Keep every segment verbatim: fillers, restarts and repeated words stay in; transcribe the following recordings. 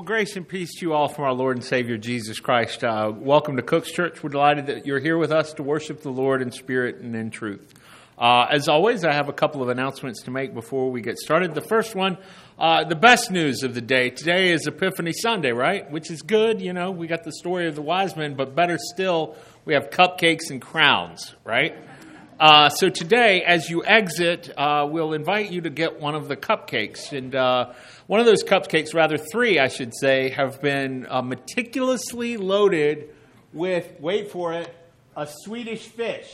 Well, grace and peace to you all from our Lord and Savior, Jesus Christ. Uh, welcome to Cook's Church. We're delighted that you're here with us to worship the Lord in spirit and in truth. Uh, as always, I have a couple of announcements to make before we get started. The first one, uh, the best news of the day. Today is Epiphany Sunday, right? Which is good. You know, we got the story of the wise men, but better still, we have cupcakes and crowns, right? Uh, so today, as you exit, uh, we'll invite you to get one of the cupcakes. And uh, one of those cupcakes, rather three, I should say, have been uh, meticulously loaded with, wait for it, a Swedish fish.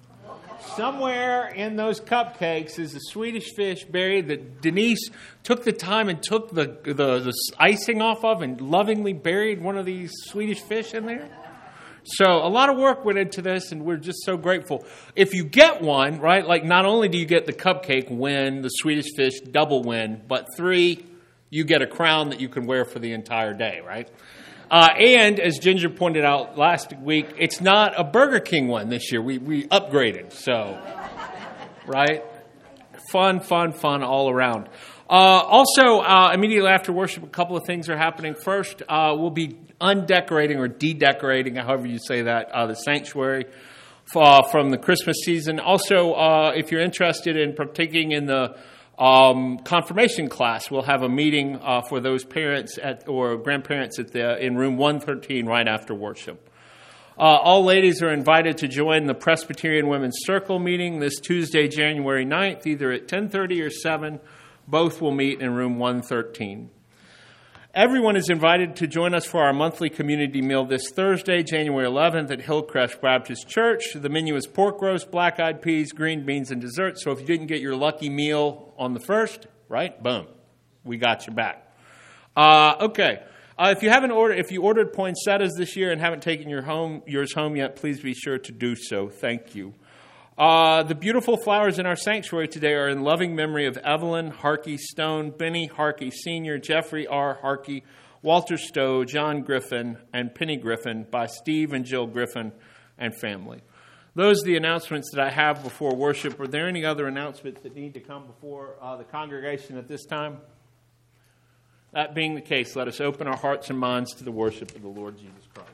Somewhere in those cupcakes is a Swedish fish buried that Denise took the time and took the, the, the icing off of and lovingly buried one of these Swedish fish in there. So a lot of work went into this, and we're just so grateful. If you get one, right, like not only do you get the cupcake win, the Swedish fish double win, but three, you get a crown that you can wear for the entire day, right? Uh, and as Ginger pointed out last week, it's not a Burger King one this year. We we upgraded, so, right? Fun, fun, fun all around. Uh, also, uh, immediately after worship, a couple of things are happening. First, uh, we'll be undecorating or de-decorating, however you say that, uh, the sanctuary uh, from the Christmas season. Also, uh, if you're interested in partaking in the um, confirmation class, we'll have a meeting uh, for those parents at, or grandparents at the in room one thirteen right after worship. Uh, all ladies are invited to join the Presbyterian Women's Circle meeting this Tuesday, January ninth, either at ten thirty or seven. Both will meet in room one thirteen. Everyone is invited to join us for our monthly community meal this Thursday, January eleventh at Hillcrest Baptist Church. The menu is pork roast, black-eyed peas, green beans, and dessert. So if you didn't get your lucky meal on the first, right, boom, we got your back. Uh, okay, uh, if you haven't ordered, if you ordered poinsettias this year and haven't taken your home yours home yet, please be sure to do so. Thank you. Uh, the beautiful flowers in our sanctuary today are in loving memory of Evelyn Harkey Stone, Benny Harkey Senior, Jeffrey R. Harkey, Walter Stowe, John Griffin, and Penny Griffin by Steve and Jill Griffin and family. Those are the announcements that I have before worship. Are there any other announcements that need to come before uh, the congregation at this time? That being the case, let us open our hearts and minds to the worship of the Lord Jesus Christ.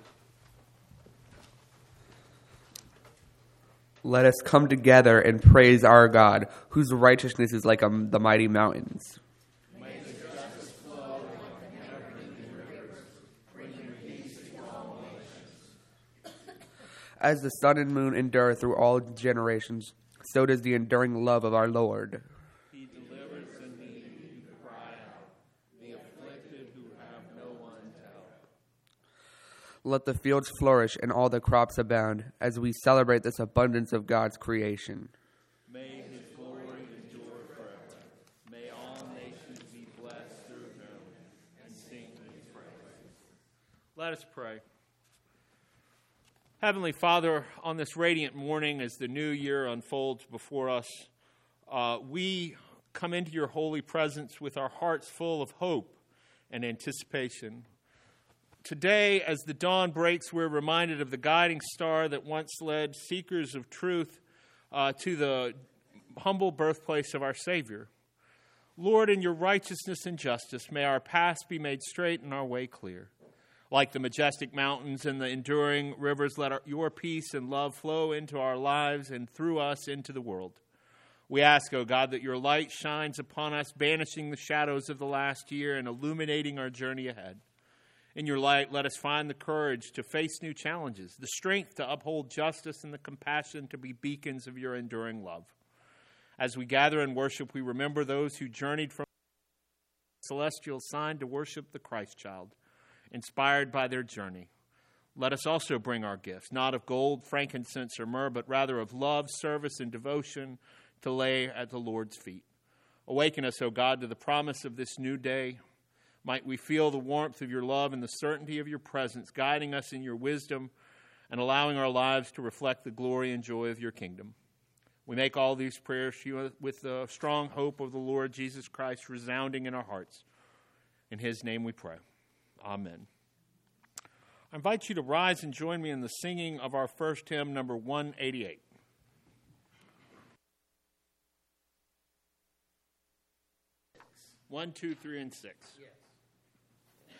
Let us come together and praise our God, whose righteousness is like um, the mighty mountains. May his justice flow like never-ending rivers, bringing peace to all nations. As the sun and moon endure through all generations, so does the enduring love of our Lord. He delivers the needy who cry out, the afflicted who have no one to help. Let the fields flourish and all the crops abound, as we celebrate this abundance of God's creation. May his glory endure forever. May all nations be blessed through him and sing his praise. Let us pray. Heavenly Father, on this radiant morning as the new year unfolds before us, uh, we come into your holy presence with our hearts full of hope and anticipation. Today, as the dawn breaks, we're reminded of the guiding star that once led seekers of truth uh, to the humble birthplace of our Savior. Lord, in your righteousness and justice, may our paths be made straight and our way clear. Like the majestic mountains and the enduring rivers, let our, your peace and love flow into our lives and through us into the world. We ask, O God, that your light shines upon us, banishing the shadows of the last year and illuminating our journey ahead. In your light, let us find the courage to face new challenges, the strength to uphold justice, and the compassion to be beacons of your enduring love. As we gather and worship, we remember those who journeyed from the celestial sign to worship the Christ child, inspired by their journey. Let us also bring our gifts, not of gold, frankincense, or myrrh, but rather of love, service, and devotion to lay at the Lord's feet. Awaken us, O God, to the promise of this new day. Might we feel the warmth of your love and the certainty of your presence, guiding us in your wisdom and allowing our lives to reflect the glory and joy of your kingdom. We make all these prayers with the strong hope of the Lord Jesus Christ resounding in our hearts. In his name we pray. Amen. I invite you to rise and join me in the singing of our first hymn, number one eighty-eight. One, two, three, and six. Yes.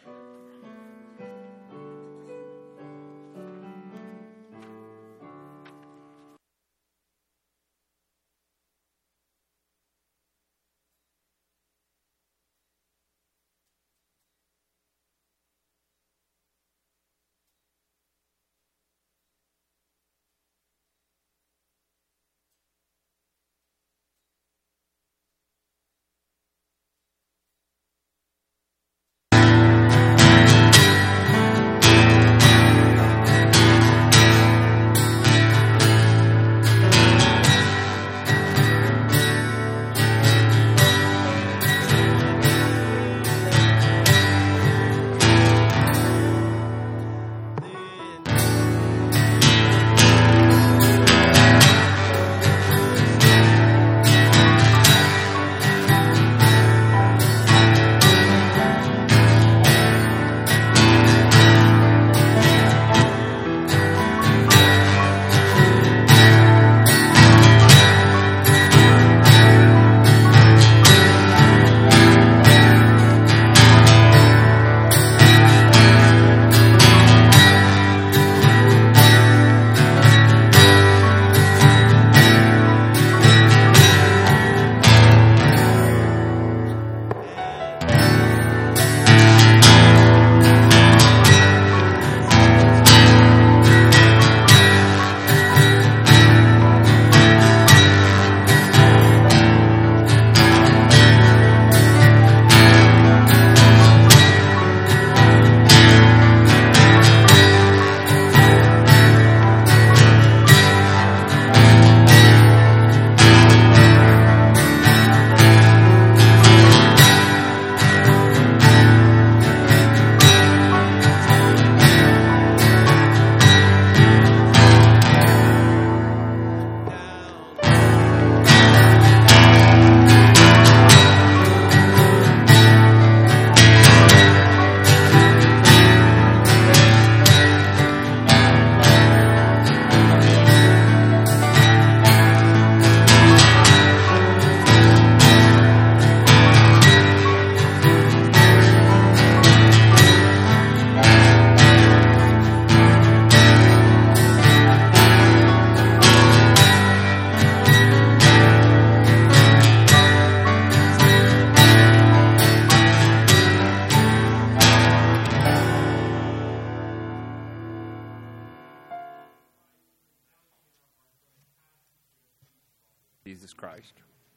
Jesus Christ.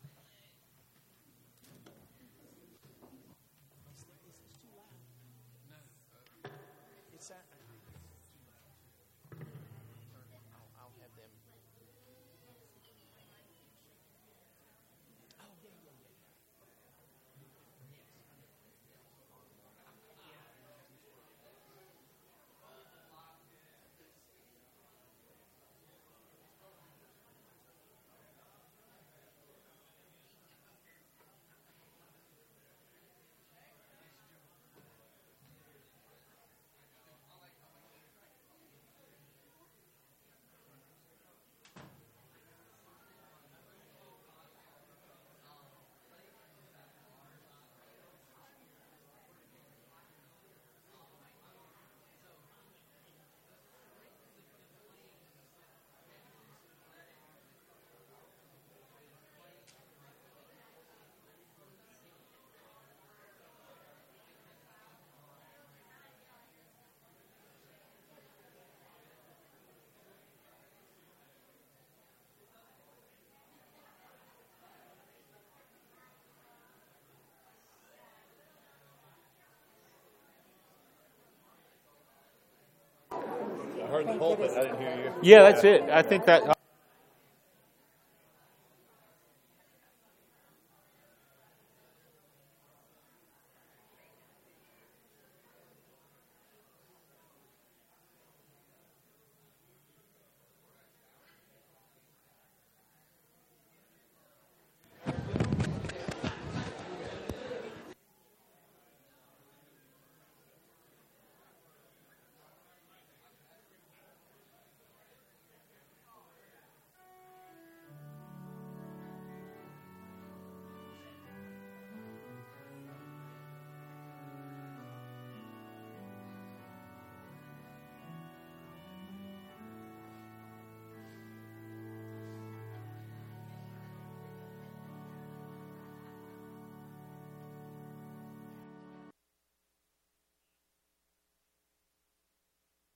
I heard the pulpit. I didn't hear you. Yeah, that's it. I think that.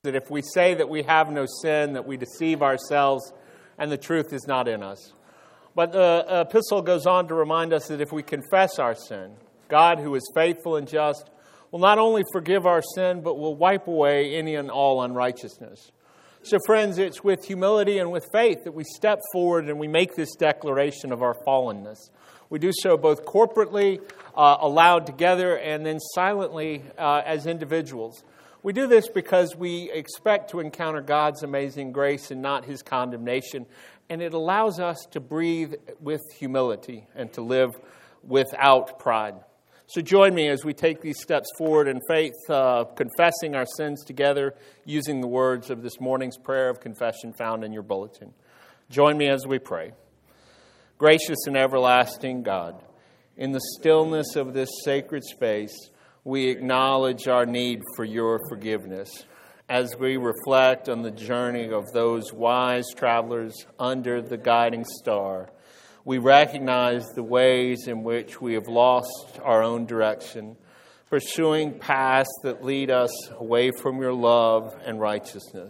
that if we say that we have no sin, that we deceive ourselves and the truth is not in us. But the epistle goes on to remind us that if we confess our sin, God, who is faithful and just, will not only forgive our sin, but will wipe away any and all unrighteousness. So friends, it's with humility and with faith that we step forward and we make this declaration of our fallenness. We do so both corporately, uh, aloud together, and then silently uh, as individuals. We do this because we expect to encounter God's amazing grace and not His condemnation. And it allows us to breathe with humility and to live without pride. So join me as we take these steps forward in faith, uh, confessing our sins together, using the words of this morning's prayer of confession found in your bulletin. Join me as we pray. Gracious and everlasting God, in the stillness of this sacred space, we acknowledge our need for your forgiveness. As we reflect on the journey of those wise travelers under the guiding star, we recognize the ways in which we have lost our own direction, pursuing paths that lead us away from your love and righteousness.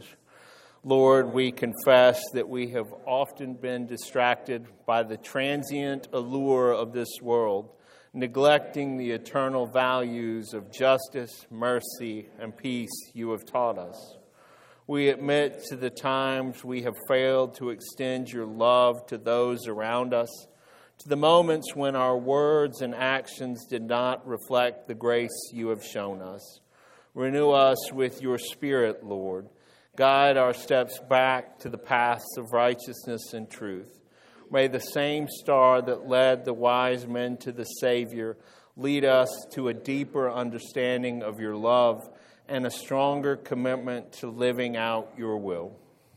Lord, we confess that we have often been distracted by the transient allure of this world, neglecting the eternal values of justice, mercy, and peace you have taught us. We admit to the times we have failed to extend your love to those around us, to the moments when our words and actions did not reflect the grace you have shown us. Renew us with your Spirit, Lord. Guide our steps back to the paths of righteousness and truth. May the same star that led the wise men to the Savior lead us to a deeper understanding of your love and a stronger commitment to living out your will.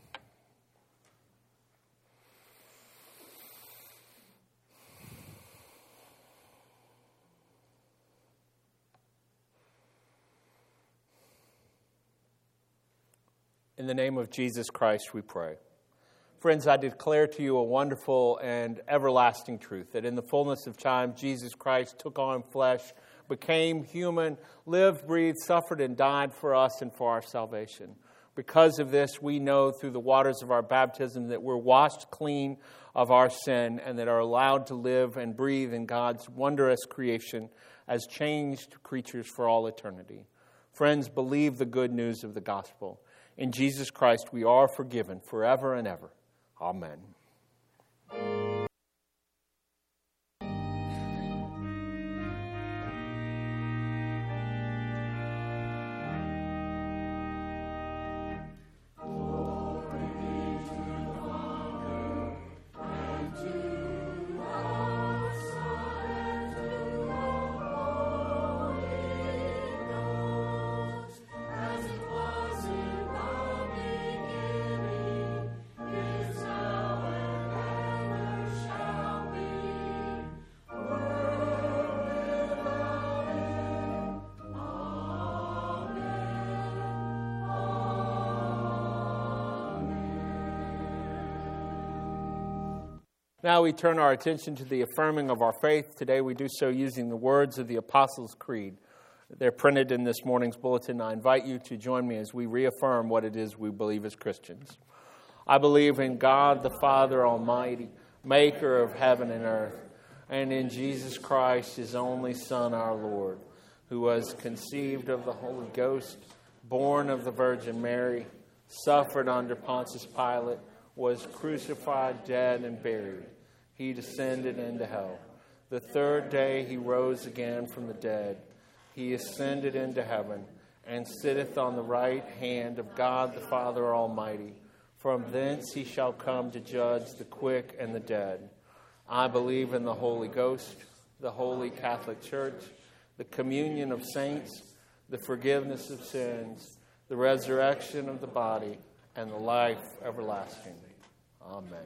In the name of Jesus Christ, we pray. Friends, I declare to you a wonderful and everlasting truth, that in the fullness of time, Jesus Christ took on flesh, became human, lived, breathed, suffered, and died for us and for our salvation. Because of this, we know through the waters of our baptism that we're washed clean of our sin and that are allowed to live and breathe in God's wondrous creation as changed creatures for all eternity. Friends, believe the good news of the gospel. In Jesus Christ, we are forgiven forever and ever. Amen. Now we turn our attention to the affirming of our faith. Today we do so using the words of the Apostles' Creed. They're printed in this morning's bulletin. I invite you to join me as we reaffirm what it is we believe as Christians. I believe in God the Father Almighty, maker of heaven and earth, and in Jesus Christ, his only Son, our Lord, who was conceived of the Holy Ghost, born of the Virgin Mary, suffered under Pontius Pilate, was crucified, dead, and buried. He descended into hell. The third day he rose again from the dead. He ascended into heaven and sitteth on the right hand of God the Father Almighty. From thence he shall come to judge the quick and the dead. I believe in the Holy Ghost, the Holy Catholic Church, the communion of saints, the forgiveness of sins, the resurrection of the body, and the life everlasting. Amen.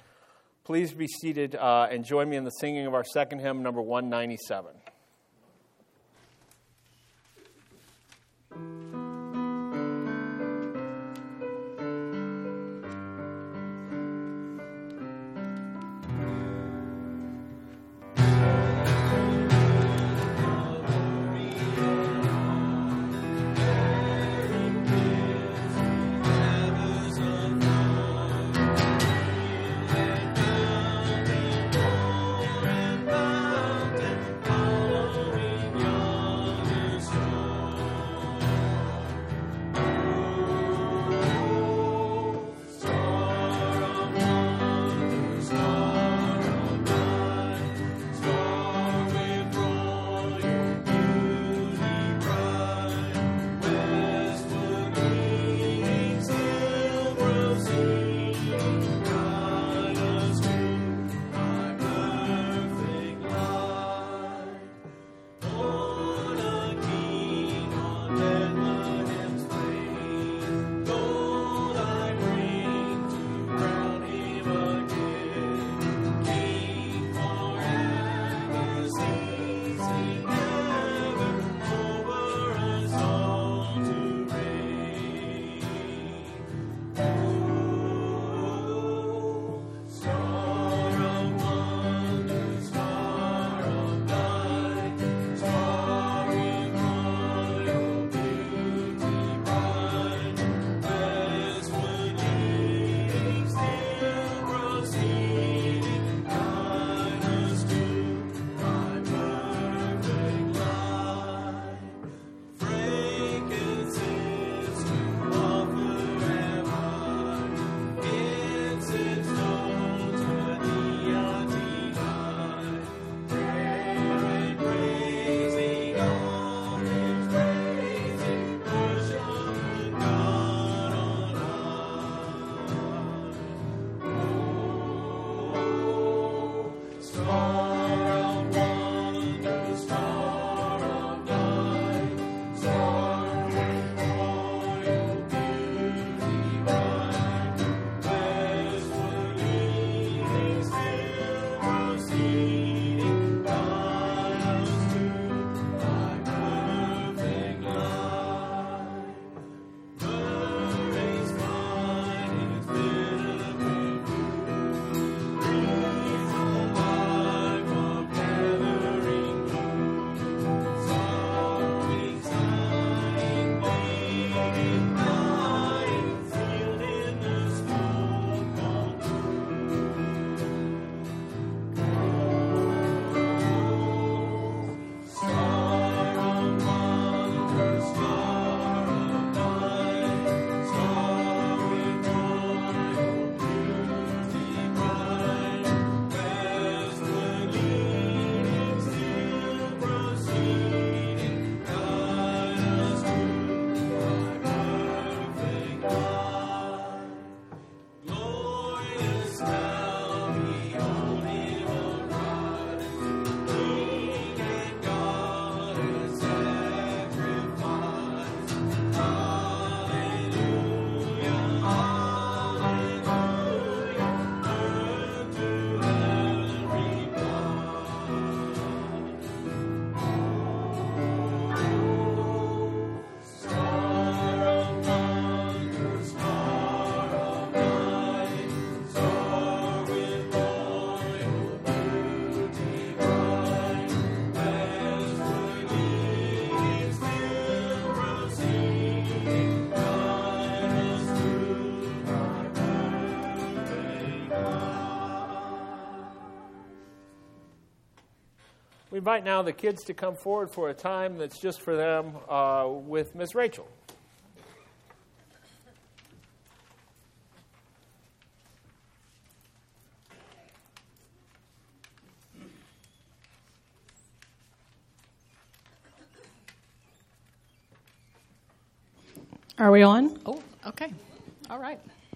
Please be seated uh, and join me in the singing of our second hymn, number one ninety-seven. Glory invite now the kids to come forward for a time that's just for them uh, with Miss Rachel. Are we on? Oh, okay. All right.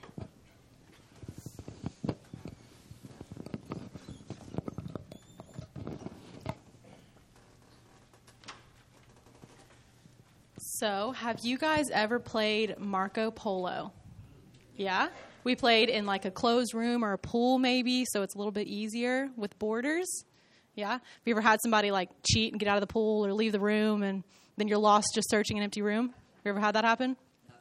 So, have you guys ever played Marco Polo? Yeah? We played in like a closed room or a pool maybe, so it's a little bit easier with borders. Yeah? Have you ever had somebody like cheat and get out of the pool or leave the room and then you're lost just searching an empty room? Have you ever had that happen?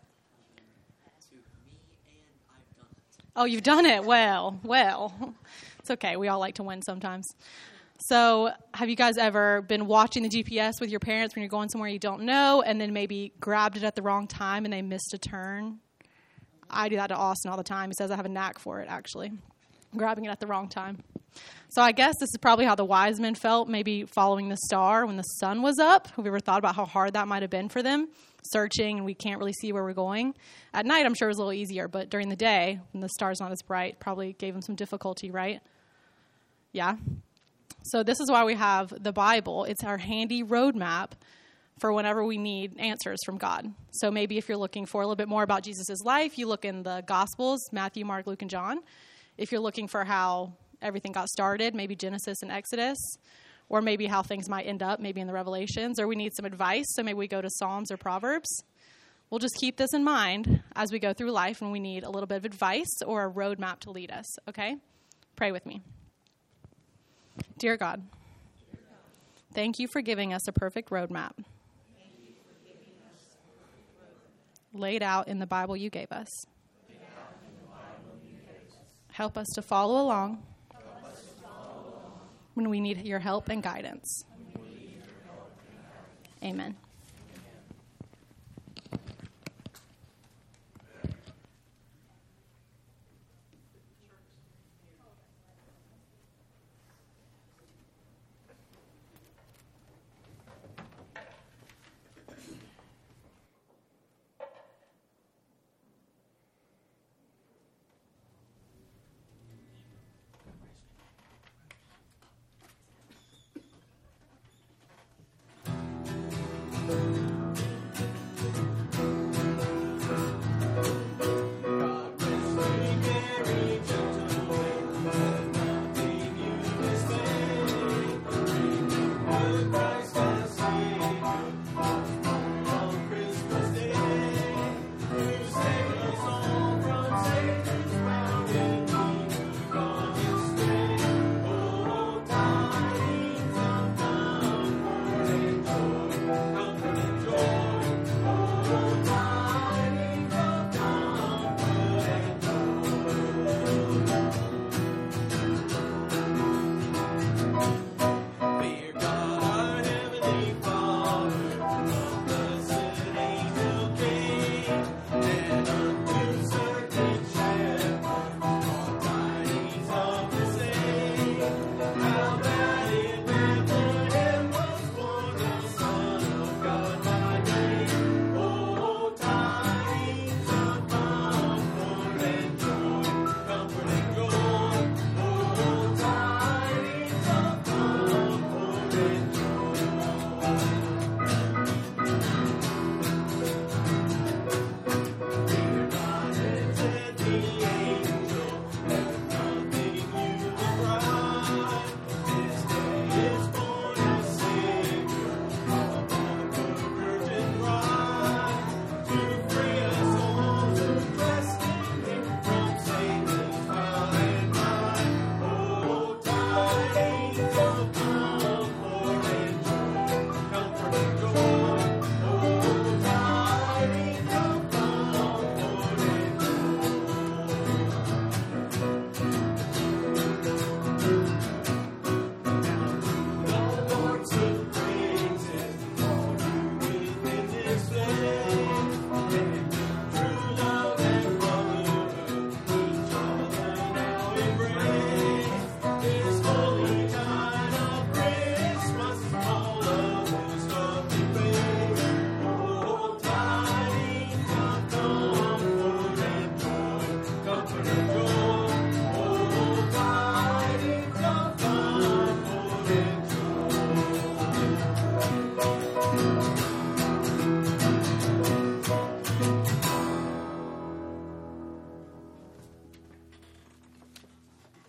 Oh, you've done it? Well, well. It's okay. We all like to win sometimes. So have you guys ever been watching the G P S with your parents when you're going somewhere you don't know and then maybe grabbed it at the wrong time and they missed a turn? I do that to Austin all the time. He says I have a knack for it, actually, grabbing it at the wrong time. So I guess this is probably how the wise men felt, maybe following the star when the sun was up. Have you ever thought about how hard that might have been for them? Searching and we can't really see where we're going. At night, I'm sure it was a little easier, but during the day, when the star's not as bright, probably gave them some difficulty, right? Yeah. So this is why we have the Bible. It's our handy roadmap for whenever we need answers from God. So maybe if you're looking for a little bit more about Jesus' life, you look in the Gospels, Matthew, Mark, Luke, and John. If you're looking for how everything got started, maybe Genesis and Exodus, or maybe how things might end up, maybe in the Revelations, or we need some advice, so maybe we go to Psalms or Proverbs. We'll just keep this in mind as we go through life when we need a little bit of advice or a roadmap to lead us, okay? Pray with me. Dear God, thank you for giving us a perfect roadmap laid out in the Bible you gave us. Help us to follow along when we need your help and guidance. Amen.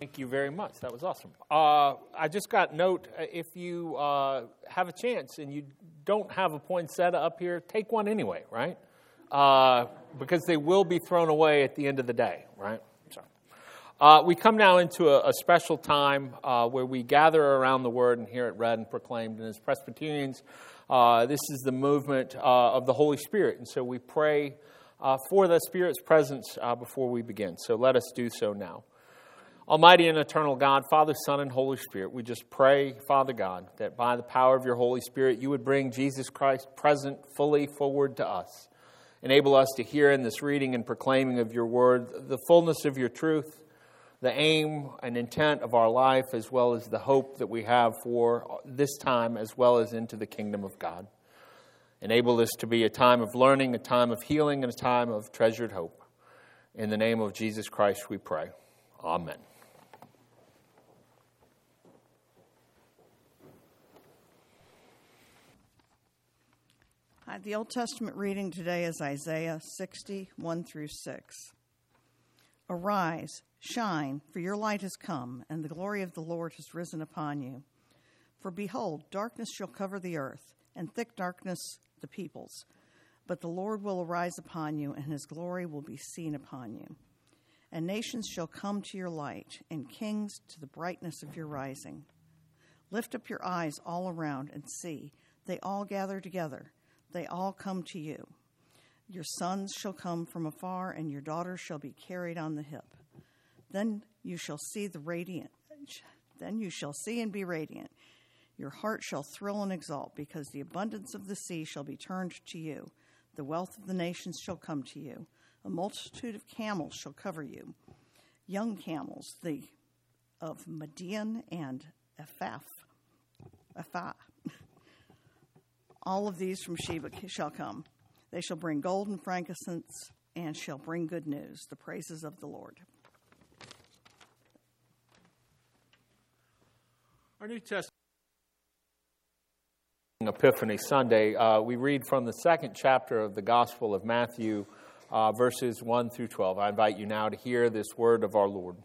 Thank you very much. That was awesome. Uh, I just got note, uh, if you uh, have a chance and you don't have a poinsettia up here, take one anyway, right? Uh, because they will be thrown away at the end of the day, right? So, uh, we come now into a, a special time uh, where we gather around the Word and hear it read and proclaimed. And as Presbyterians, uh, this is the movement uh, of the Holy Spirit. And so we pray uh, for the Spirit's presence uh, before we begin. So let us do so now. Almighty and eternal God, Father, Son, and Holy Spirit, we just pray, Father God, that by the power of your Holy Spirit, you would bring Jesus Christ present fully forward to us. Enable us to hear in this reading and proclaiming of your word the fullness of your truth, the aim and intent of our life, as well as the hope that we have for this time, as well as into the kingdom of God. Enable this to be a time of learning, a time of healing, and a time of treasured hope. In the name of Jesus Christ we pray. Amen. Hi, the Old Testament reading today is Isaiah sixty, one through six. Arise, shine, for your light has come, and the glory of the Lord has risen upon you. For behold, darkness shall cover the earth, and thick darkness the peoples. But the Lord will arise upon you, and his glory will be seen upon you. And nations shall come to your light, and kings to the brightness of your rising. Lift up your eyes all around and see, they all gather together. They all come to you. Your sons shall come from afar, and your daughters shall be carried on the hip. Then you shall see the radiant. Then you shall see and be radiant. Your heart shall thrill and exult, because the abundance of the sea shall be turned to you. The wealth of the nations shall come to you. A multitude of camels shall cover you. Young camels, the of Midian and Ephah. Ephah. All of these from Sheba shall come. They shall bring gold and frankincense, and shall bring good news, the praises of the Lord. Our New Testament Epiphany Sunday, uh, we read from the second chapter of the Gospel of Matthew, uh, verses one through twelve. I invite you now to hear this word of our Lord.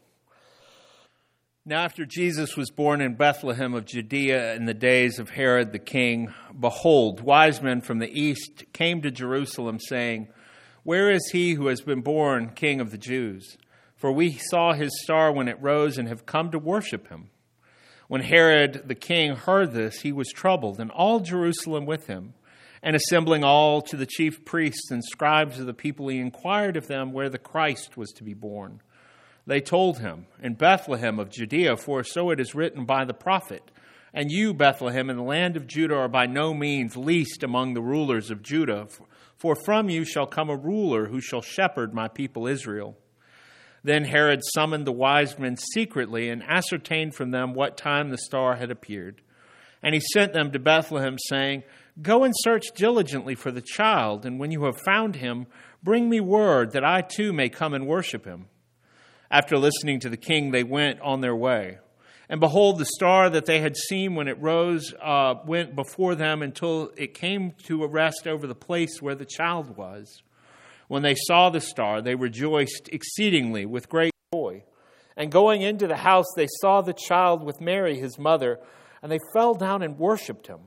Now after Jesus was born in Bethlehem of Judea in the days of Herod the king, behold, wise men from the east came to Jerusalem, saying, Where is he who has been born King of the Jews? For we saw his star when it rose and have come to worship him. When Herod the king heard this, he was troubled, and all Jerusalem with him. And assembling all to the chief priests and scribes of the people, he inquired of them where the Christ was to be born. They told him, In Bethlehem of Judea, for so it is written by the prophet, And you, Bethlehem, in the land of Judah, are by no means least among the rulers of Judah, for from you shall come a ruler who shall shepherd my people Israel. Then Herod summoned the wise men secretly and ascertained from them what time the star had appeared. And he sent them to Bethlehem, saying, Go and search diligently for the child, and when you have found him, bring me word that I too may come and worship him. After listening to the king, they went on their way. And behold, the star that they had seen when it rose uh, went before them until it came to a rest over the place where the child was. When they saw the star, they rejoiced exceedingly with great joy. And going into the house, they saw the child with Mary, his mother, and they fell down and worshipped him.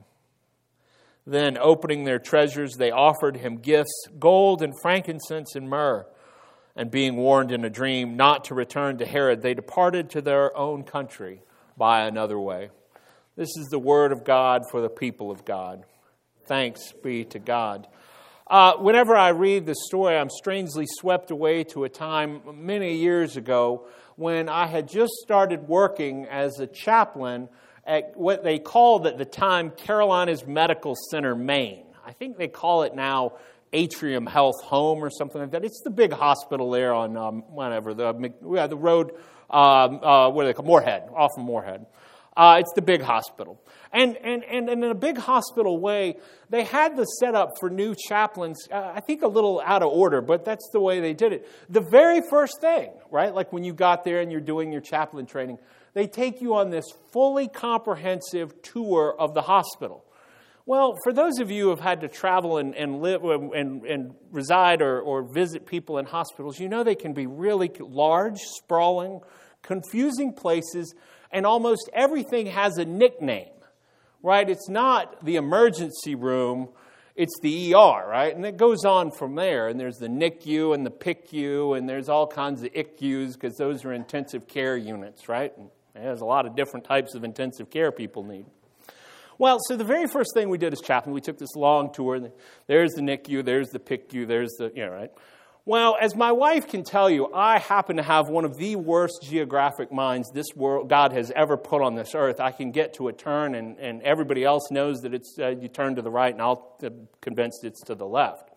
Then, opening their treasures, they offered him gifts, gold and frankincense and myrrh. And being warned in a dream not to return to Herod, they departed to their own country by another way. This is the word of God for the people of God. Thanks be to God. Uh, whenever I read this story, I'm strangely swept away to a time many years ago when I had just started working as a chaplain at what they called at the time Carolinas Medical Center, Maine. I think they call it now Atrium Health Home or something like that. It's the big hospital there on um, whatever the yeah, the road. Um, uh, what do they call Moorhead? Off of Moorhead. Uh, it's the big hospital, and and and in a big hospital way, they had the setup for new chaplains. Uh, I think a little out of order, but that's the way they did it. The very first thing, right? Like when you got there and you're doing your chaplain training, they take you on this fully comprehensive tour of the hospital. Well, for those of you who have had to travel and, and live and, and reside or, or visit people in hospitals, you know they can be really large, sprawling, confusing places, and almost everything has a nickname, right? It's not the emergency room, it's the E R, right? And it goes on from there, and there's the N I C U and the P I C U, and there's all kinds of I C Us because those are intensive care units, right? And there's a lot of different types of intensive care people need. Well, so the very first thing we did as chaplain, we took this long tour. And there's the N I C U, there's the P I C U, there's the, you know, right? Well, as my wife can tell you, I happen to have one of the worst geographic minds this world God has ever put on this earth. I can get to a turn, and, and everybody else knows that it's uh, you turn to the right, and I'll be convinced it's to the left.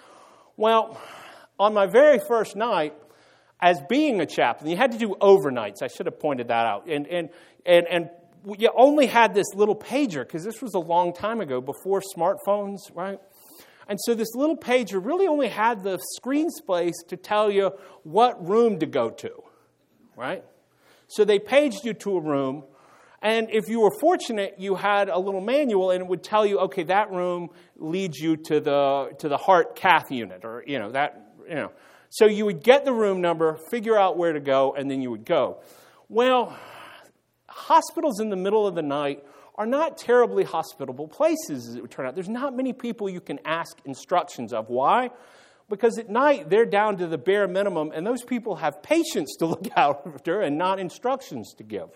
Well, on my very first night, as being a chaplain, you had to do overnights. I should have pointed that out. And and and and you only had this little pager, because this was a long time ago, before smartphones, right? And so this little pager really only had the screen space to tell you what room to go to, right? So they paged you to a room, and if you were fortunate, you had a little manual, and it would tell you, okay, that room leads you to the to the heart cath unit, or you know that you know. So you would get the room number, figure out where to go, and then you would go. Well, hospitals in the middle of the night are not terribly hospitable places, as it would turn out. There's not many people you can ask instructions of. Why? Because at night, they're down to the bare minimum, and those people have patients to look after and not instructions to give.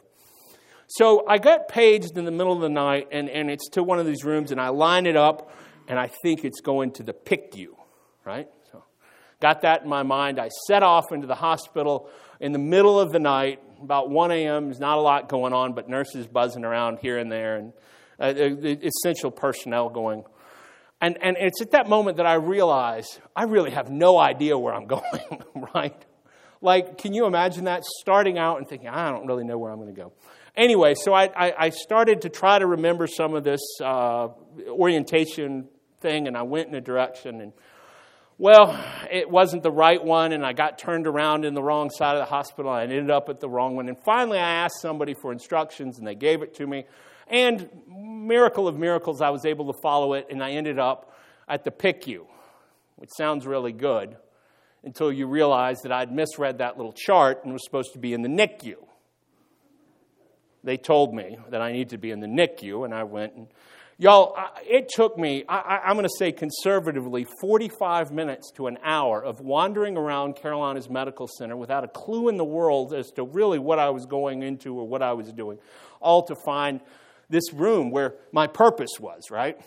So I got paged in the middle of the night, and, and it's to one of these rooms, and I line it up, and I think it's going to the P I C U, right? So got that in my mind. I set off into the hospital in the middle of the night. About one a.m., there's not a lot going on, but nurses buzzing around here and there, and uh, the essential personnel going. And and it's at that moment that I realize I really have no idea where I'm going, right? Like, can you imagine that? Starting out and thinking, I don't really know where I'm going to go. Anyway, so I, I, I started to try to remember some of this uh, orientation thing, and I went in a direction, and well, it wasn't the right one, and I got turned around in the wrong side of the hospital, and I ended up at the wrong one. And finally, I asked somebody for instructions, and they gave it to me. And miracle of miracles, I was able to follow it, and I ended up at the P I C U, which sounds really good, until you realize that I'd misread that little chart and was supposed to be in the N I C U. They told me that I needed to be in the N I C U, and I went and Y'all, it took me, I, I'm going to say conservatively, forty-five minutes to an hour of wandering around Carolina's Medical Center without a clue in the world as to really what I was going into or what I was doing, all to find this room where my purpose was, right?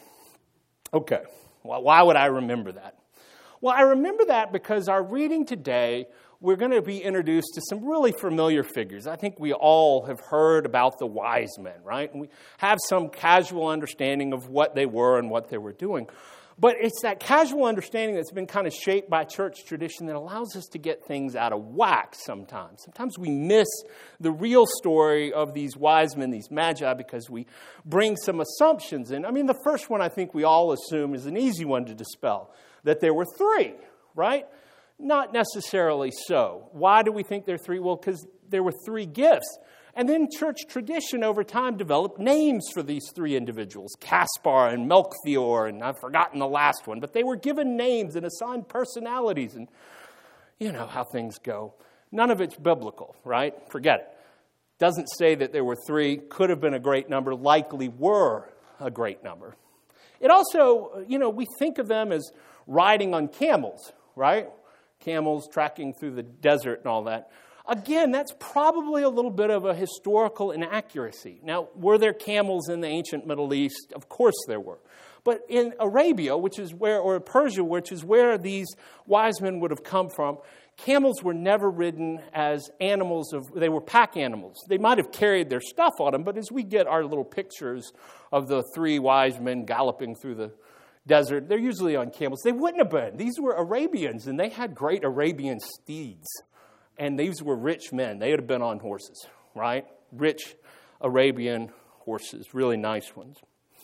Okay, well, why would I remember that? Well, I remember that because our reading today, we're going to be introduced to some really familiar figures. I think we all have heard about the wise men, right? And we have some casual understanding of what they were and what they were doing. But it's that casual understanding that's been kind of shaped by church tradition that allows us to get things out of whack sometimes. Sometimes we miss the real story of these wise men, these magi, because we bring some assumptions in. I mean, the first one I think we all assume is an easy one to dispel, that there were three, right? Not necessarily so. Why do we think there are three? Well, because there were three gifts. And then church tradition over time developed names for these three individuals, Caspar and Melchior, and I've forgotten the last one. But they were given names and assigned personalities, and you know how things go. None of it's biblical, right? Forget it. Doesn't say that there were three, could have been a great number, likely were a great number. It also, you know, we think of them as riding on camels, right? Camels tracking through the desert and all that. Again, that's probably a little bit of a historical inaccuracy. Now, were there camels in the ancient Middle East? Of course there were. But in Arabia, which is where, or Persia, which is where these wise men would have come from, camels were never ridden as animals of, they were pack animals. They might have carried their stuff on them, but as we get our little pictures of the three wise men galloping through the desert, they're usually on camels. They wouldn't have been. These were Arabians, and they had great Arabian steeds. And these were rich men. They would have been on horses, right? Rich Arabian horses, really nice ones.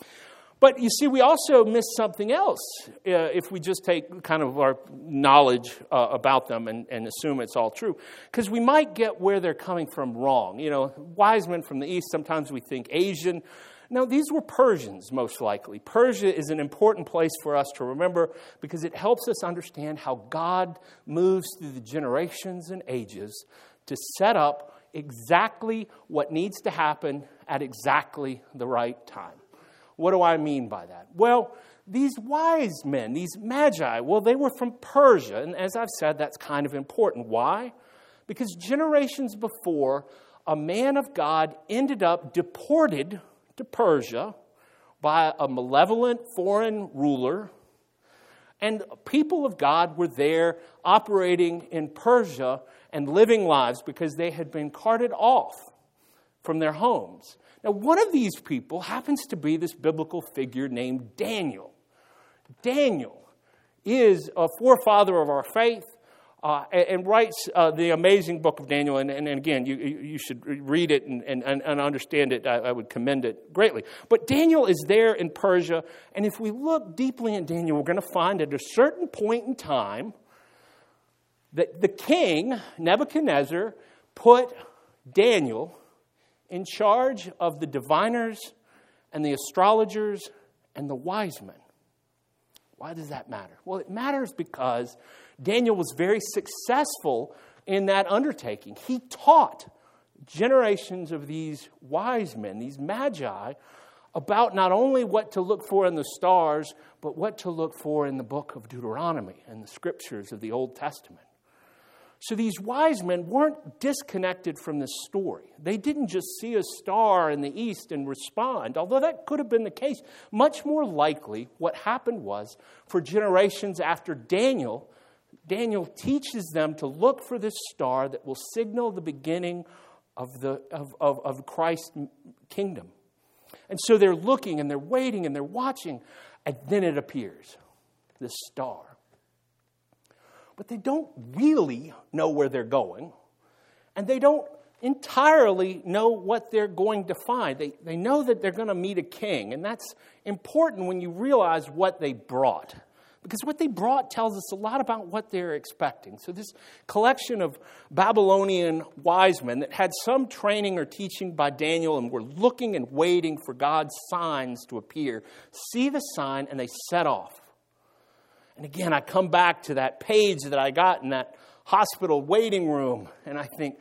But you see, we also miss something else uh, if we just take kind of our knowledge uh, about them and, and assume it's all true. Because we might get where they're coming from wrong. You know, wise men from the East, sometimes we think Asian. No, these were Persians, most likely. Persia is an important place for us to remember because it helps us understand how God moves through the generations and ages to set up exactly what needs to happen at exactly the right time. What do I mean by that? Well, these wise men, these magi, well, they were from Persia. And as I've said, that's kind of important. Why? Because generations before, a man of God ended up deported to Persia by a malevolent foreign ruler. And people of God were there operating in Persia and living lives because they had been carted off from their homes. Now, one of these people happens to be this biblical figure named Daniel. Daniel is a forefather of our faith uh, and, and writes uh, the amazing book of Daniel. And, and, and again, you, you should read it and, and, and understand it. I, I would commend it greatly. But Daniel is there in Persia. And if we look deeply in Daniel, we're going to find at a certain point in time that the king, Nebuchadnezzar, put Daniel in charge of the diviners and the astrologers and the wise men. Why does that matter? Well, it matters because Daniel was very successful in that undertaking. He taught generations of these wise men, these magi, about not only what to look for in the stars, but what to look for in the book of Deuteronomy and the scriptures of the Old Testament. So these wise men weren't disconnected from this story. They didn't just see a star in the east and respond, although that could have been the case. Much more likely, what happened was, for generations after Daniel, Daniel teaches them to look for this star that will signal the beginning of the of, of, of Christ's kingdom. And so they're looking and they're waiting and they're watching, and then it appears, this star. But they don't really know where they're going, and they don't entirely know what they're going to find. They, they know that they're going to meet a king, and that's important when you realize what they brought. Because what they brought tells us a lot about what they're expecting. So this collection of Babylonian wise men that had some training or teaching by Daniel and were looking and waiting for God's signs to appear, see the sign, and they set off. And again, I come back to that page that I got in that hospital waiting room, and I think,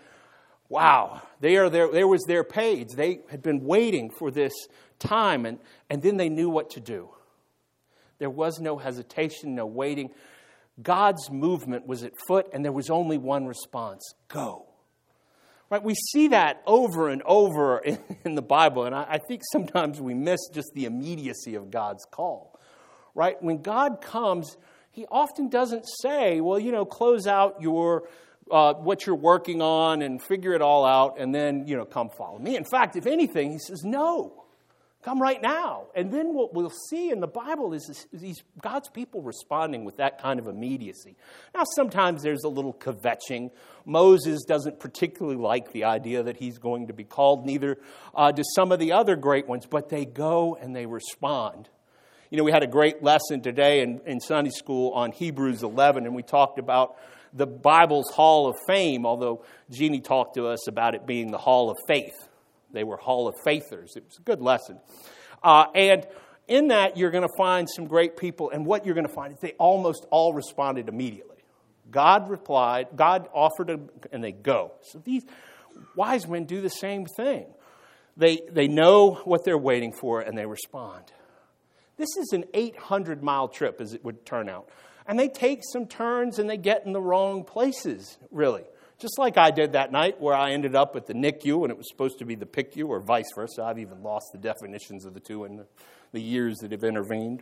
wow, they are there. There was their page. They had been waiting for this time, and, and then they knew what to do. There was no hesitation, no waiting. God's movement was at foot, and there was only one response: go. Right? We see that over and over in, in the Bible, and I, I think sometimes we miss just the immediacy of God's call. Right? When God comes, he often doesn't say, well, you know, close out your uh, what you're working on and figure it all out and then, you know, come follow me. In fact, if anything, he says, no, come right now. And then what we'll see in the Bible is, this, is these God's people responding with that kind of immediacy. Now, sometimes there's a little kvetching. Moses doesn't particularly like the idea that he's going to be called, neither uh, do some of the other great ones, but they go and they respond. You know, we had a great lesson today in, in Sunday school on Hebrews eleven, and we talked about the Bible's Hall of Fame, although Jeannie talked to us about it being the Hall of Faith. They were Hall of Faithers. It was a good lesson. Uh, and in that, you're going to find some great people, and what you're going to find is they almost all responded immediately. God replied, God offered them, and they go. So these wise men do the same thing. They, they know what they're waiting for, and they respond. This is an eight hundred mile trip, as it would turn out. And they take some turns and they get in the wrong places, really. Just like I did that night where I ended up at the N I C U and it was supposed to be the P I C U or vice versa. I've even lost the definitions of the two in the, the years that have intervened.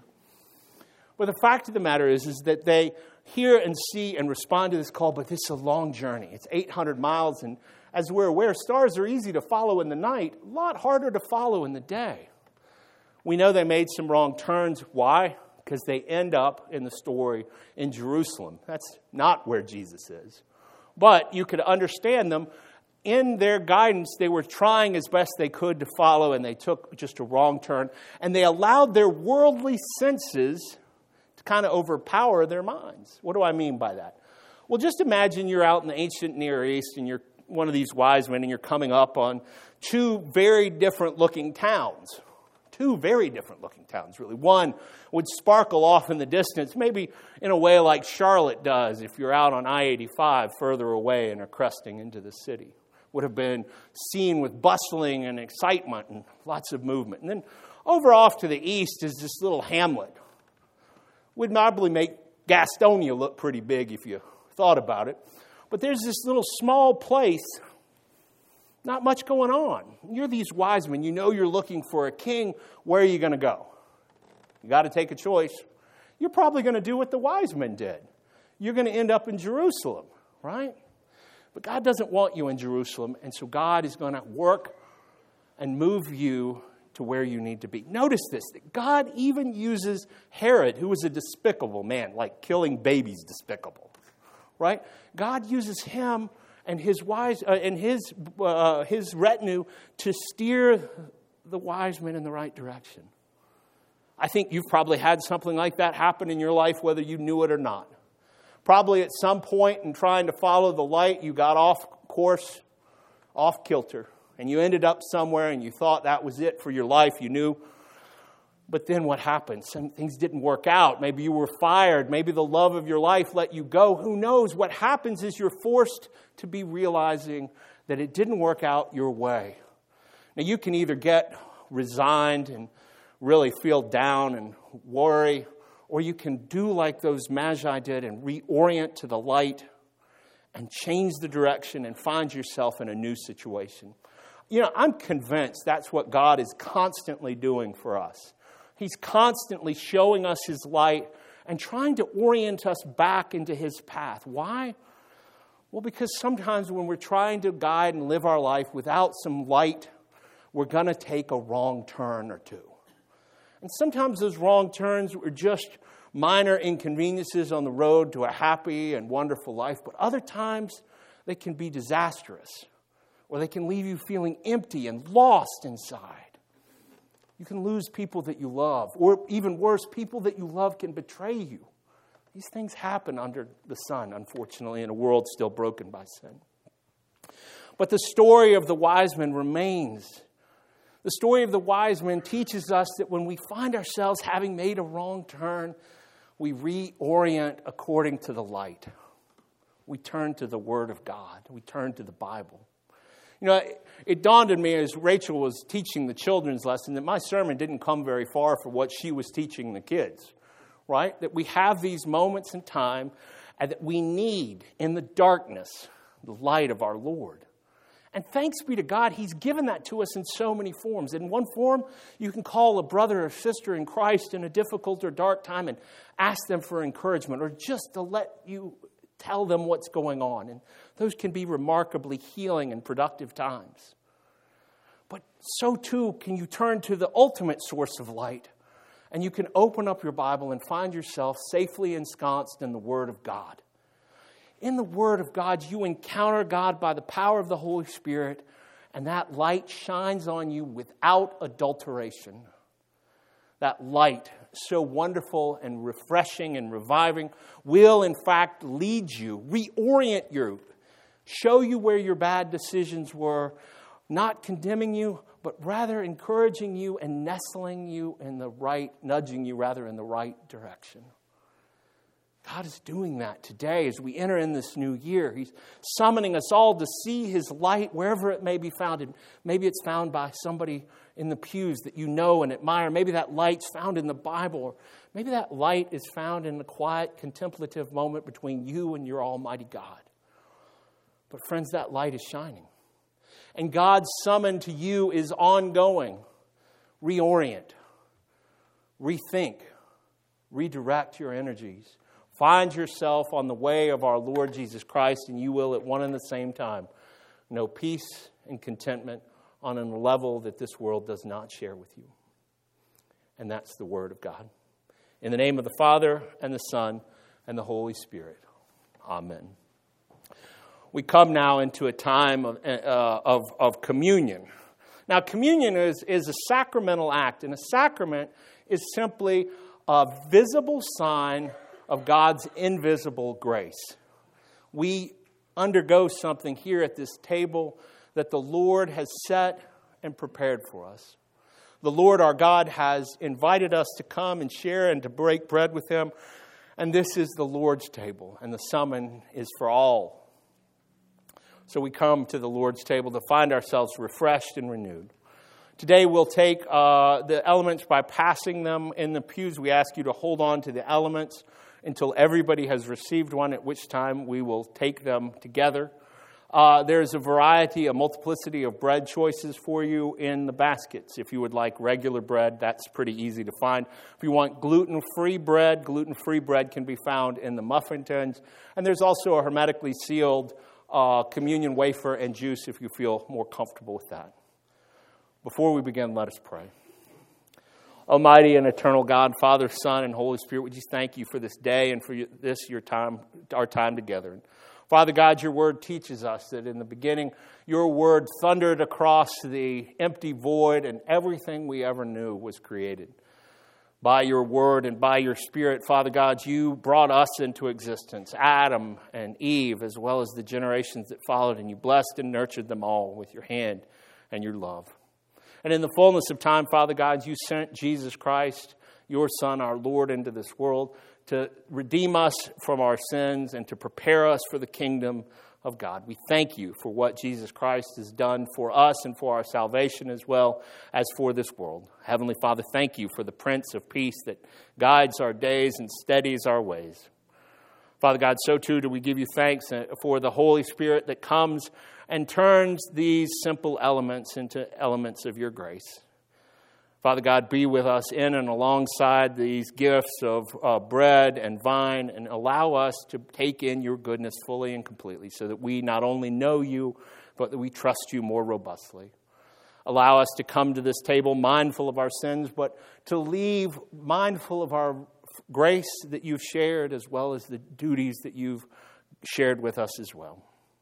But the fact of the matter is, is that they hear and see and respond to this call, but this is a long journey. It's eight hundred miles, and as we're aware, stars are easy to follow in the night, a lot harder to follow in the day. We know they made some wrong turns. Why? Because they end up in the story in Jerusalem. That's not where Jesus is. But you could understand them. In their guidance, they were trying as best they could to follow, and they took just a wrong turn. And they allowed their worldly senses to kind of overpower their minds. What do I mean by that? Well, just imagine you're out in the ancient Near East, and you're one of these wise men, and you're coming up on two very different looking towns. Two very different looking towns, really. One would sparkle off in the distance, maybe in a way like Charlotte does if you're out on I eighty-five further away and are cresting into the city. would have been seen with bustling and excitement and lots of movement. And then over off to the east is this little hamlet. Would probably make Gastonia look pretty big if you thought about it. But there's this little small place, not much going on. You're these wise men. You know you're looking for a king. Where are you going to go? You got to take a choice. You're probably going to do what the wise men did. You're going to end up in Jerusalem, right? But God doesn't want you in Jerusalem, and so God is going to work and move you to where you need to be. Notice this, that God even uses Herod, who was a despicable man, like killing babies despicable, right? God uses him and his wise uh, and his uh, his retinue to steer the wise men in the right direction. I think you've probably had something like that happen in your life, whether you knew it or not. Probably at some point in trying to follow the light, you got off course, off kilter. And you ended up somewhere and you thought that was it for your life. You knew. But then what happened? Some things didn't work out. Maybe you were fired. Maybe the love of your life let you go. Who knows? What happens is you're forced to be realizing that it didn't work out your way. Now you can either get resigned and really feel down and worry, or you can do like those Magi did and reorient to the light and change the direction and find yourself in a new situation. You know, I'm convinced that's what God is constantly doing for us. He's constantly showing us His light and trying to orient us back into His path. Why? Well, because sometimes when we're trying to guide and live our life without some light, we're going to take a wrong turn or two. And sometimes those wrong turns are just minor inconveniences on the road to a happy and wonderful life. But other times, they can be disastrous. Or they can leave you feeling empty and lost inside. You can lose people that you love. Or even worse, people that you love can betray you. These things happen under the sun, unfortunately, in a world still broken by sin. But the story of the wise men remains. The story of the wise men teaches us that when we find ourselves having made a wrong turn, we reorient according to the light. We turn to the Word of God. We turn to the Bible. You know, it, it dawned on me as Rachel was teaching the children's lesson that my sermon didn't come very far from what she was teaching the kids, right? That we have these moments in time and that we need in the darkness the light of our Lord. And thanks be to God, He's given that to us in so many forms. In one form, you can call a brother or sister in Christ in a difficult or dark time and ask them for encouragement or just to let you tell them what's going on. And those can be remarkably healing and productive times. But so too can you turn to the ultimate source of light. And you can open up your Bible and find yourself safely ensconced in the Word of God. In the Word of God, you encounter God by the power of the Holy Spirit, and that light shines on you without adulteration. That light, so wonderful and refreshing and reviving, will in fact lead you, reorient you, show you where your bad decisions were, not condemning you, but rather encouraging you and nestling you in the right, nudging you rather in the right direction. God is doing that today as we enter in this new year. He's summoning us all to see His light wherever it may be found. And maybe it's found by somebody in the pews that you know and admire. Maybe that light's found in the Bible. Or maybe that light is found in the quiet, contemplative moment between you and your Almighty God. But friends, that light is shining. And God's summon to you is ongoing. Reorient. Rethink. Redirect your energies. Find yourself on the way of our Lord Jesus Christ, and you will at one and the same time know peace and contentment on a level that this world does not share with you. And that's the Word of God. In the name of the Father, and the Son, and the Holy Spirit. Amen. We come now into a time of, uh, of, of communion. Now, communion is, is a sacramental act, and a sacrament is simply a visible sign of God's invisible grace. We undergo something here at this table that the Lord has set and prepared for us. The Lord our God has invited us to come and share and to break bread with Him. And this is the Lord's table, and the summon is for all. So we come to the Lord's table to find ourselves refreshed and renewed. Today we'll take uh, the elements by passing them in the pews. We ask you to hold on to the elements until everybody has received one, at which time we will take them together. Uh, there's a variety, a multiplicity of bread choices for you in the baskets. If you would like regular bread, that's pretty easy to find. If you want gluten-free bread, gluten-free bread can be found in the muffin tins. And there's also a hermetically sealed uh, communion wafer and juice if you feel more comfortable with that. Before we begin, let us pray. Almighty and eternal God, Father, Son, and Holy Spirit, we just thank you for this day and for this, your time, our time together. Father God, your word teaches us that in the beginning, your word thundered across the empty void, and everything we ever knew was created. By your word and by your Spirit, Father God, you brought us into existence, Adam and Eve, as well as the generations that followed, and you blessed and nurtured them all with your hand and your love. And in the fullness of time, Father God, you sent Jesus Christ, your Son, our Lord, into this world to redeem us from our sins and to prepare us for the kingdom of God. We thank you for what Jesus Christ has done for us and for our salvation as well as for this world. Heavenly Father, thank you for the Prince of Peace that guides our days and steadies our ways. Father God, so too do we give you thanks for the Holy Spirit that comes and turns these simple elements into elements of your grace. Father God, be with us in and alongside these gifts of uh, bread and vine, and allow us to take in your goodness fully and completely so that we not only know you, but that we trust you more robustly. Allow us to come to this table mindful of our sins, but to leave mindful of our grace that you've shared as well as the duties that you've shared with us as well.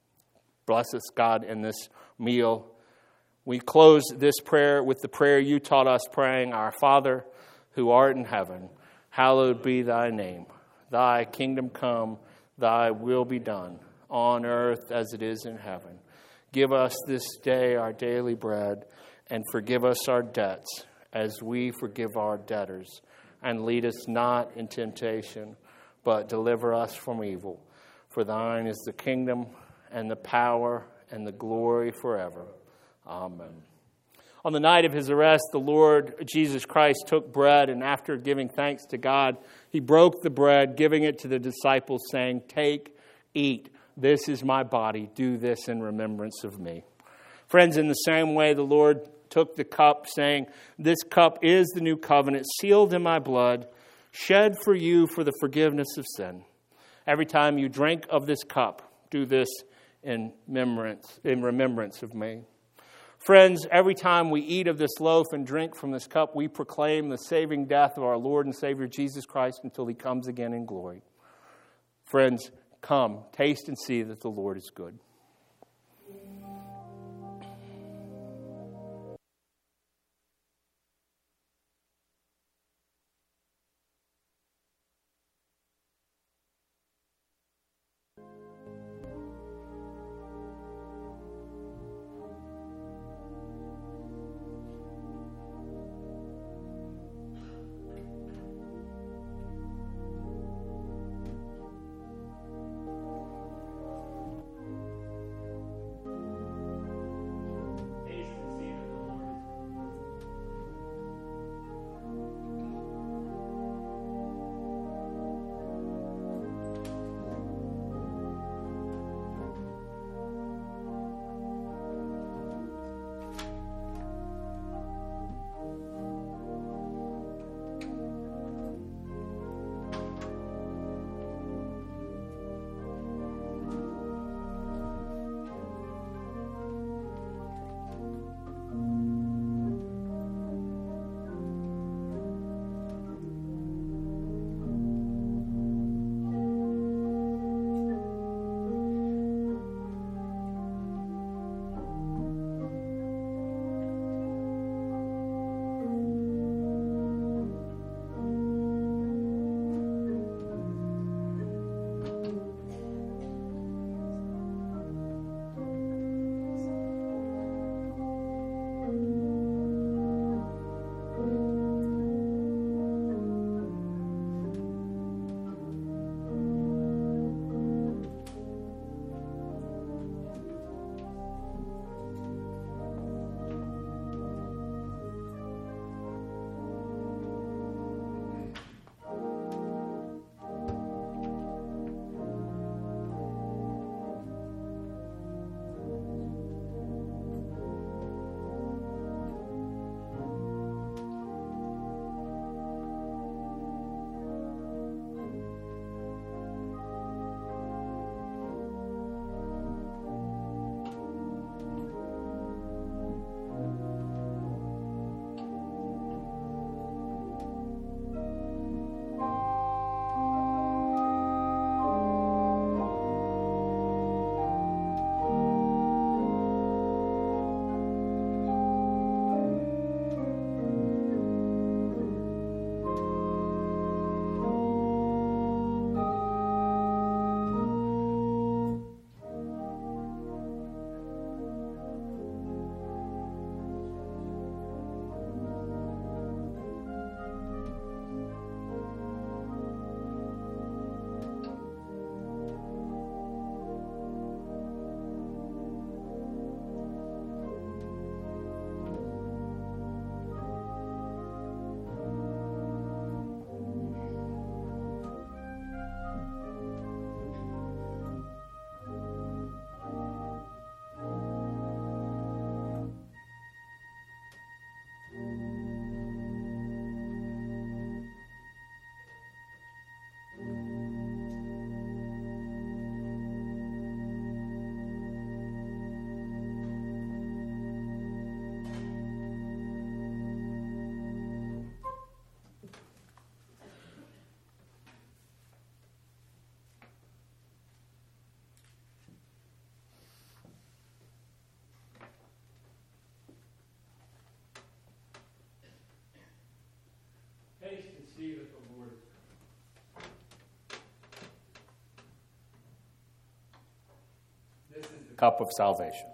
Bless us, God, in this meal. We close this prayer with the prayer you taught us praying, Our Father, who art in heaven, hallowed be thy name. Thy kingdom come, thy will be done, on earth as it is in heaven. Give us this day our daily bread, and forgive us our debts, as we forgive our debtors. And lead us not in temptation, but deliver us from evil. For thine is the kingdom, and the power, and the glory forever. Amen. On the night of his arrest, the Lord Jesus Christ took bread, and after giving thanks to God, he broke the bread, giving it to the disciples, saying, Take, eat. This is my body. Do this in remembrance of me. Friends, in the same way, the Lord took the cup, saying, This cup is the new covenant, sealed in my blood, shed for you for the forgiveness of sin. Every time you drink of this cup, do this in remembrance, in remembrance of me. Friends, every time we eat of this loaf and drink from this cup, we proclaim the saving death of our Lord and Savior Jesus Christ until he comes again in glory. Friends, come, taste and see that the Lord is good. cup of salvation.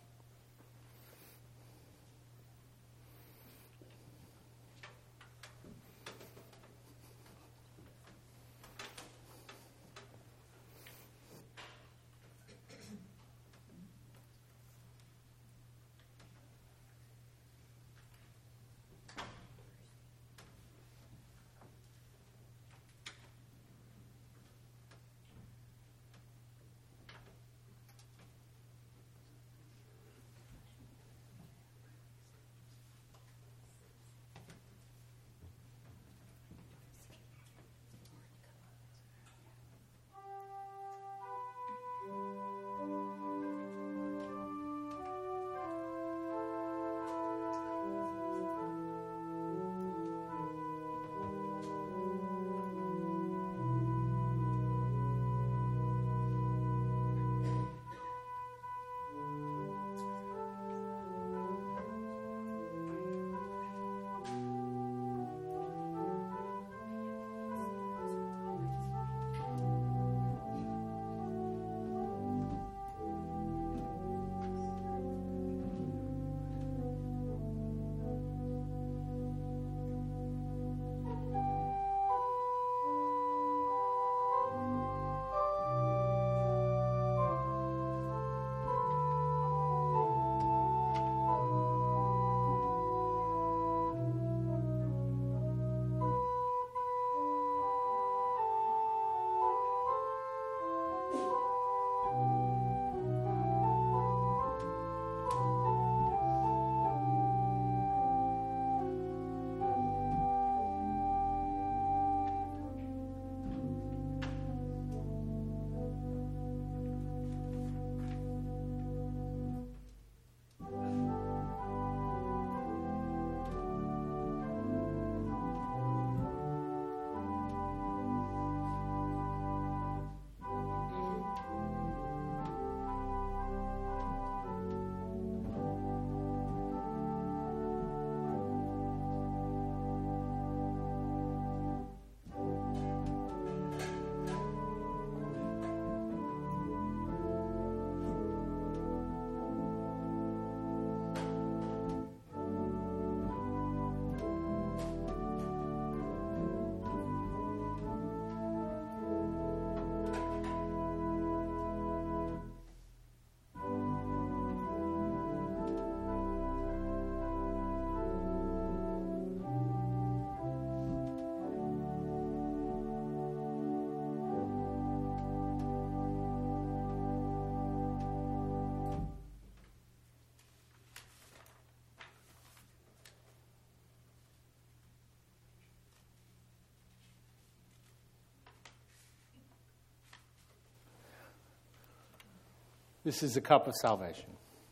This is the cup of salvation.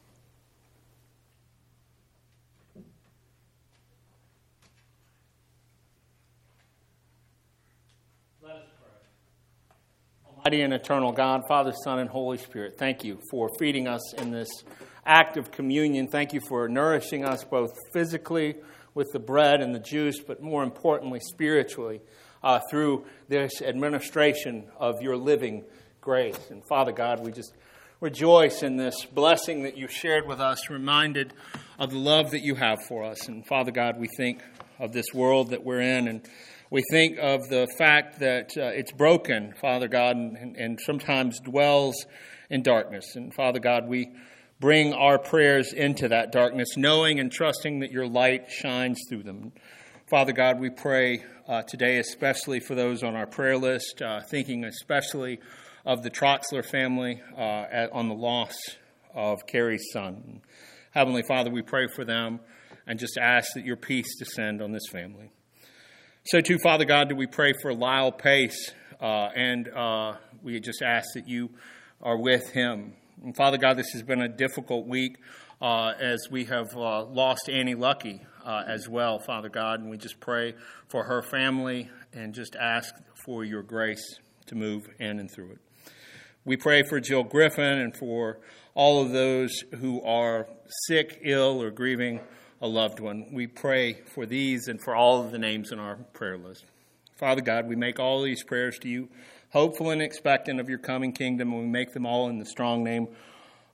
Let us pray. Almighty and eternal God, Father, Son, and Holy Spirit, thank you for feeding us in this act of communion. Thank you for nourishing us both physically with the bread and the juice, but more importantly, spiritually, uh, through this administration of your living grace. And Father God, we just rejoice in this blessing that you shared with us, reminded of the love that you have for us. And Father God, we think of this world that we're in, and we think of the fact that uh, it's broken, Father God, and, and sometimes dwells in darkness. And Father God, we bring our prayers into that darkness, knowing and trusting that your light shines through them. Father God, we pray uh, today especially for those on our prayer list, uh, thinking especially of the Troxler family uh, at, on the loss of Carrie's son. Heavenly Father, we pray for them and just ask that your peace descend on this family. So too, Father God, do we pray for Lyle Pace, uh, and uh, we just ask that you are with him. And Father God, this has been a difficult week uh, as we have uh, lost Annie Lucky uh, as well, Father God, and we just pray for her family and just ask for your grace to move in and through it. We pray for Jill Griffin and for all of those who are sick, ill, or grieving a loved one. We pray for these and for all of the names in our prayer list. Father God, we make all these prayers to you, hopeful and expectant of your coming kingdom, and we make them all in the strong name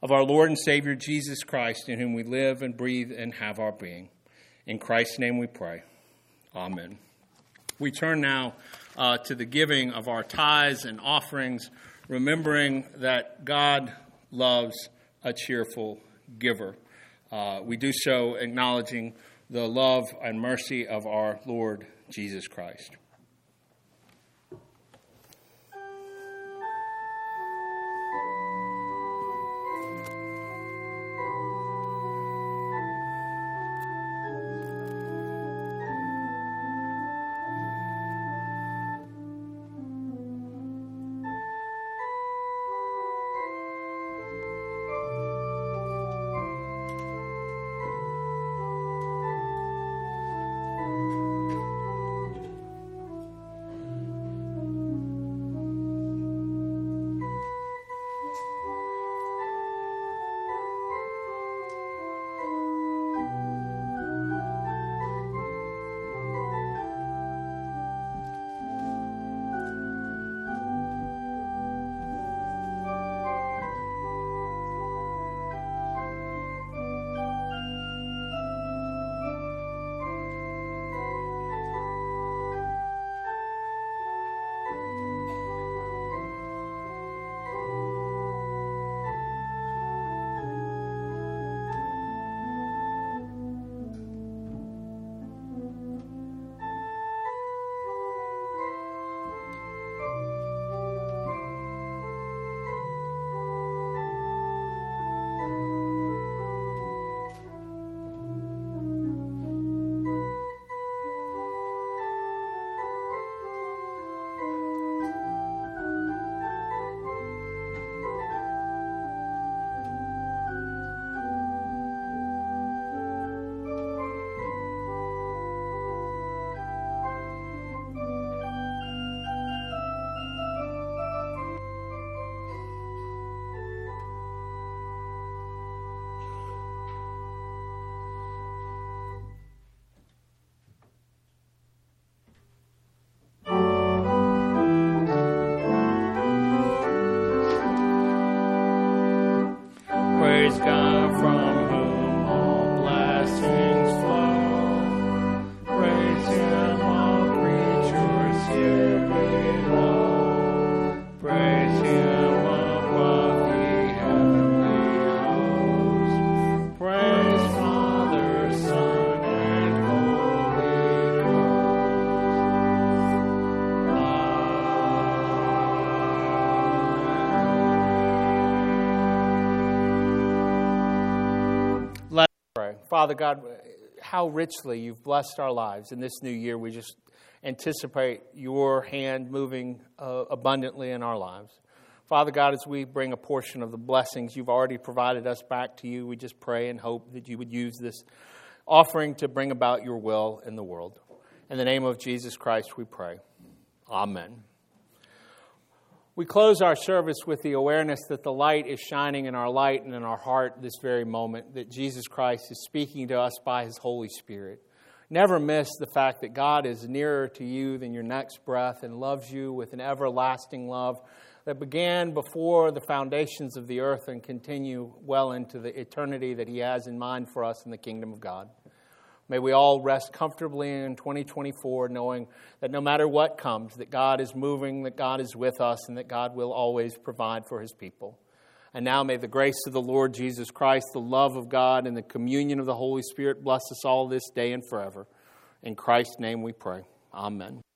of our Lord and Savior Jesus Christ, in whom we live and breathe and have our being. In Christ's name we pray. Amen. We turn now uh, to the giving of our tithes and offerings, remembering that God loves a cheerful giver. Uh, we do so acknowledging the love and mercy of our Lord Jesus Christ. Praise God, from whom all blessings flow. Praise Him, all creatures here below. Praise Him above the heavenly hosts. Praise Father, Son, and Holy Ghost. Let's pray. Father God, how richly you've blessed our lives in this new year. We just anticipate your hand moving uh, abundantly in our lives. Father God, as we bring a portion of the blessings you've already provided us back to you, we just pray and hope that you would use this offering to bring about your will in the world. In the name of Jesus Christ we pray. Amen. We close our service with the awareness that the light is shining in our light and in our heart this very moment, that Jesus Christ is speaking to us by His Holy Spirit. Never miss the fact that God is nearer to you than your next breath and loves you with an everlasting love that began before the foundations of the earth and continue well into the eternity that He has in mind for us in the kingdom of God. May we all rest comfortably in twenty twenty-four, knowing that no matter what comes, that God is moving, that God is with us, and that God will always provide for His people. And now may the grace of the Lord Jesus Christ, the love of God, and the communion of the Holy Spirit bless us all this day and forever. In Christ's name we pray. Amen.